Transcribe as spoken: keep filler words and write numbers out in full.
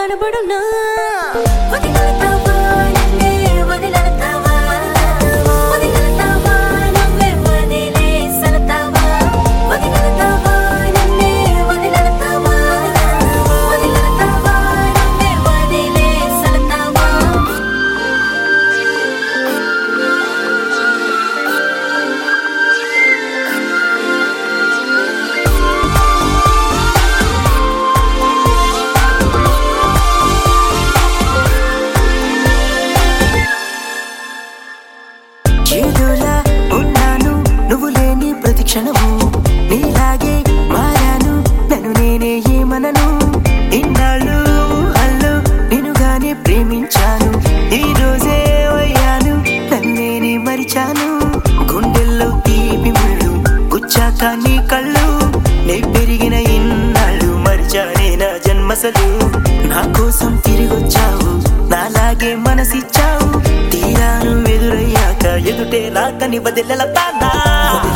కనబడునా వదిలేస్తావా నన్నే వదిలేస్తావా వదిలేస్తావా నన్నే వదిలేస్తావా వదిలేస్తావా నన్నే వదిలేస్తావా వదిలేస్తావా నన్నే వదిలేస్తావా ఏదోలా ఉన్నాను నువ్వు లేని ప్రతి క్షణము నీలాగే మారాను నన్ను నేనే ఏమనను ఇన్నాళ్ళు హల్లు నిన్నుగానే ప్రేమించాను ఈ రోజే అయ్యాను నన్నేనే మరిచాను గుండెల్లో తీపి ముళ్ళు గుచ్చాక నీ కళ్ళు నే పెరిగిన ఇన్నాళ్ళు మరిచానే నా జన్మసలు నా కోసం తిరిగొచ్చావు నాలాగే మనసిచ్చావు తీరాను ఎదురయ్యాక ఎదుటే లాకని వదిలేస్తానా